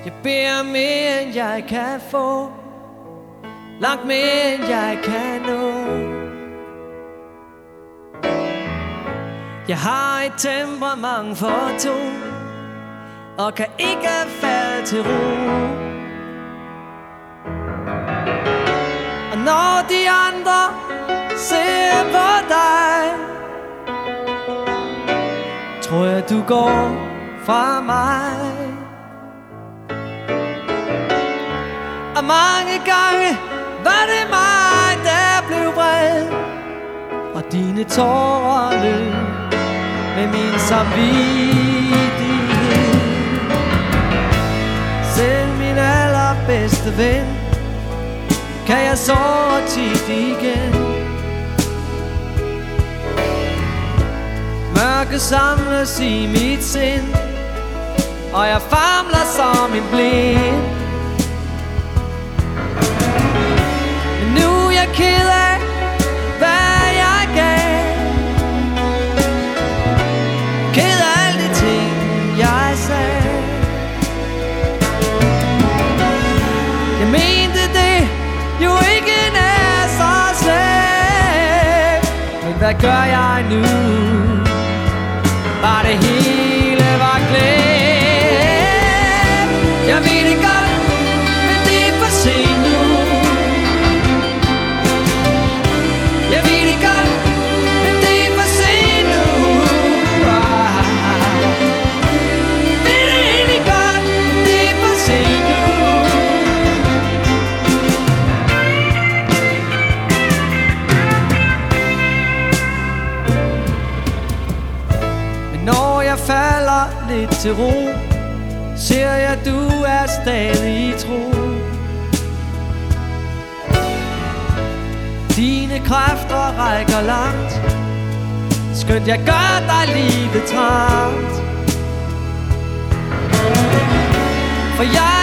Jeg beder mere end jeg kan få, langt mere end jeg kan nå. Jeg har et temperament for to, og kan ikke falde til ro. Og når de andre ser på dig, tror jeg du går fra mig. Og mange gange var det mig, der blev vred, og dine tårer løb med min samvittighed. Selv min allerbedste ven kan jeg såre tit igen. Mørke samles i mit sind, og jeg famler som en blind. Men nu er jeg ked af, hvad jeg gav, ked af alle de ting, jeg sagde. Jeg mente det jo ikke er så slemt, men hvad gør jeg nu? Bare det hele var glemt. Jeg ved det godt, men det er for sent nu. Jeg ved det godt, men det er for sent nu. Ved det egentlig godt, det er for sent nu. Når jeg falder lidt til ro, ser jeg, du er stadig tro. Dine kræfter rækker langt, skønt jeg gør dig livet træt. For jeg